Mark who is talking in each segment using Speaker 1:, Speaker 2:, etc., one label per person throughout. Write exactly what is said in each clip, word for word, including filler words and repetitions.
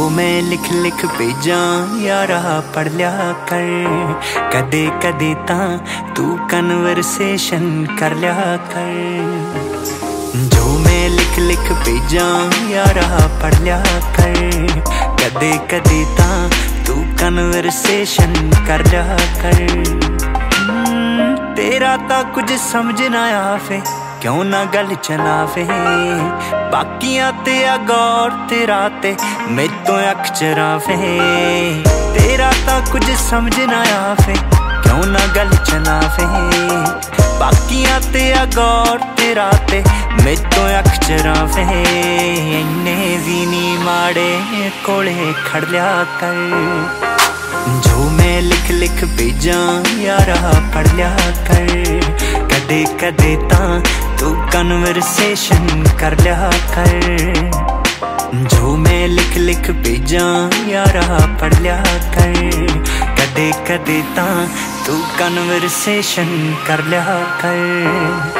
Speaker 1: मैं लिख लिख भेजा यारा पढ़ लिया कर, कदे कदे ता तू कन्वर्सेशन कर लिया कर। जो मैं लिख लिख भेजा यारा पढ़ लिया कर, कदे कदे ता तू कन्वर्सेशन कर लिया कर। तेरा ता कुछ समझ ना आवे, क्यों ना गल चलावे, बाकियां ते गौर तेरा ते मेरे तो अख चरावे। तेरा ता कुछ समझ ना आवे, क्यों ना गल चलावे, बाकियां ते गौर तेरा ते मेरे तो अख चरावे। इन्ने भी नी माड़े कोले खड़ लिया कर, जो मैं लिख लिख भेजा यारा पढ़ लिया कर, कदे कदे ता तू कन्वर्सेशन कर लिया कर। जो मैं लिख लिख भेजा यारा पढ़ लिया कर, कदे कदे ता तू कन्वर्सेशन कर लिया कर।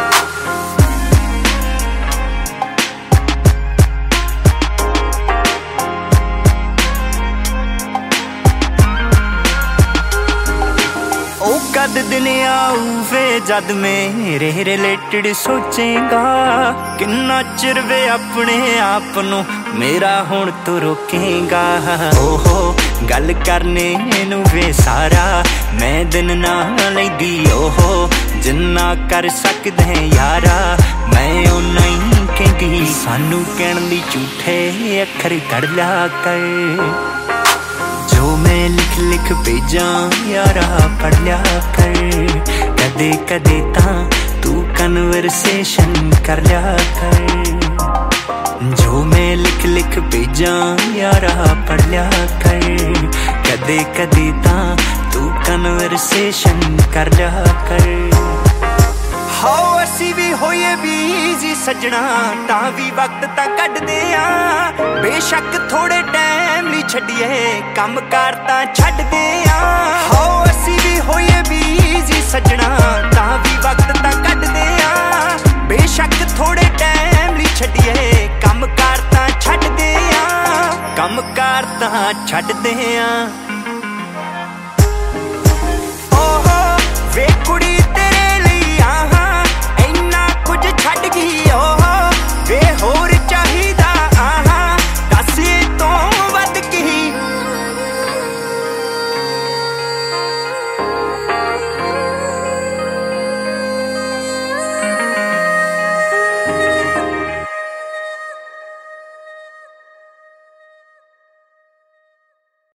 Speaker 1: कद दिन आऊ वे जद मेरे रिलेटेड सोचेगा, किन्ना चिर वे अपने आप नू मेरा हुण तो रोकेगा। ओहो गल करने नू वे सारा मैं दिन ना लैंदी, ओहो जिन्ना कर सकदे यारा मैं उन्ना ही कहंदी। सानू कहण दी झूठे अखर कढ़ लिया कर, जो मैं लिख लिख भेजा यारा पढ़ लिया कर, कदे कदे ता तू कन्वर्सेशन कर लिया कर। जो मैं लिख लिख भेजा यारा पढ़ लिया कर, कदे कदे ता तू कन्वर्सेशन कर लिया कर। हाओ असी भी होइए बीजी सजना, तां भी वक्त तां कड्डदे आ, बेशक थोड़े टाइम लई छड्डिए कम कार तां छड्डदे आ। हाओ असी भी होइए बीजी सजना, तां भी वक्त तां कड्डदे आ, बेशक थोड़े टाइम लई छड्डिए कम कार तां छड्डदे आ, कम कार तां छड्डदे आ।